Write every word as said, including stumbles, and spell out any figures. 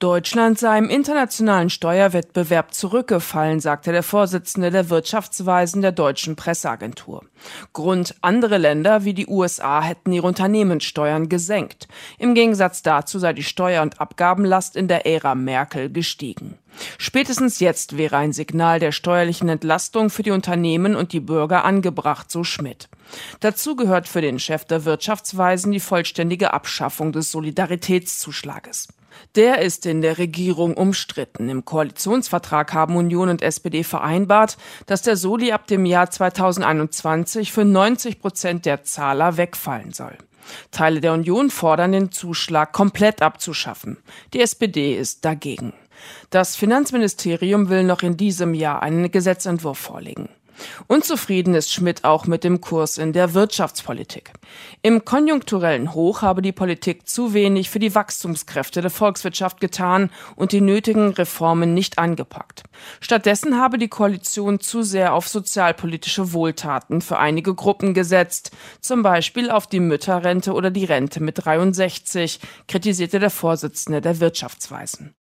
Deutschland sei im internationalen Steuerwettbewerb zurückgefallen, sagte der Vorsitzende der Wirtschaftsweisen der deutschen Presseagentur. Grund: andere Länder wie die U S A hätten ihre Unternehmenssteuern gesenkt. Im Gegensatz dazu sei die Steuer- und Abgabenlast in der Ära Merkel gestiegen. Spätestens jetzt wäre ein Signal der steuerlichen Entlastung für die Unternehmen und die Bürger angebracht, so Schmidt. Dazu gehört für den Chef der Wirtschaftsweisen die vollständige Abschaffung des Solidaritätszuschlages. Der ist in der Regierung umstritten. Im Koalitionsvertrag haben Union und S P D vereinbart, dass der Soli ab dem Jahr zweitausendeinundzwanzig für neunzig Prozent der Zahler wegfallen soll. Teile der Union fordern, den Zuschlag komplett abzuschaffen. Die S P D ist dagegen. Das Finanzministerium will noch in diesem Jahr einen Gesetzentwurf vorlegen. Unzufrieden ist Schmidt auch mit dem Kurs in der Wirtschaftspolitik. Im konjunkturellen Hoch habe die Politik zu wenig für die Wachstumskräfte der Volkswirtschaft getan und die nötigen Reformen nicht angepackt. Stattdessen habe die Koalition zu sehr auf sozialpolitische Wohltaten für einige Gruppen gesetzt, zum Beispiel auf die Mütterrente oder die Rente mit dreiundsechzig, kritisierte der Vorsitzende der Wirtschaftsweisen.